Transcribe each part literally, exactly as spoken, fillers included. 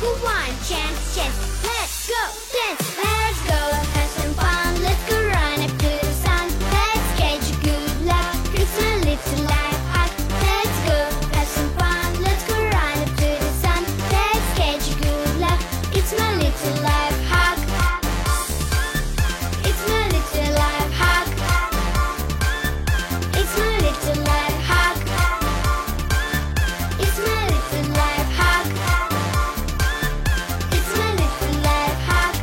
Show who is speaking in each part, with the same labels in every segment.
Speaker 1: who want chance, chance. Let's go dance, let's go have some fun. Let's go run up to the sun. Let's catch good luck. It's my little life hack. Let's go have some fun. Let's go run up to the sun. Let's catch good luck. It's my little life hack. It's my little life hack. It's my little life hack. It's my little life hack. It's my little life hack.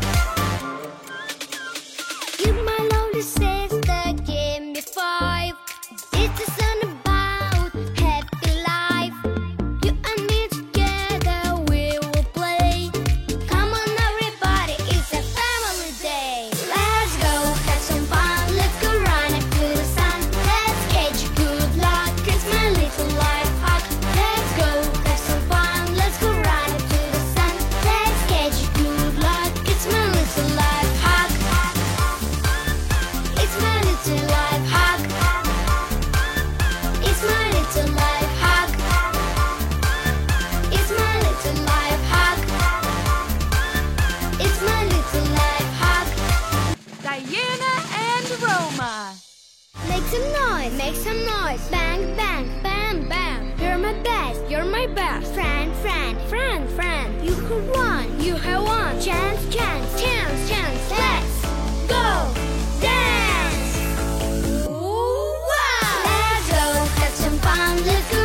Speaker 1: You, my lonely sister, give me five. This is all about happy life. You and me together, we will play. Come on, everybody, it's a family day. Let's go have some fun. Let's go run up to the sun. Let's catch good luck. It's my little life hack. Let's go have some fun. Let's go run up to the sun. Let's catch good luck. It's my little life hack. It's my little life hack. It's my little life hack. It's my little life hack. It's my little life hack.
Speaker 2: Diana and Roma.
Speaker 1: Make some noise, make some noise. Bang, bang, bam, bam. You're my best, you're my best. Friend, friend, friend, friend. You have won, you have won. Chance, chance, chance, chance. Let's go dance. Ooh, wow. Let's go have some fun. Let's go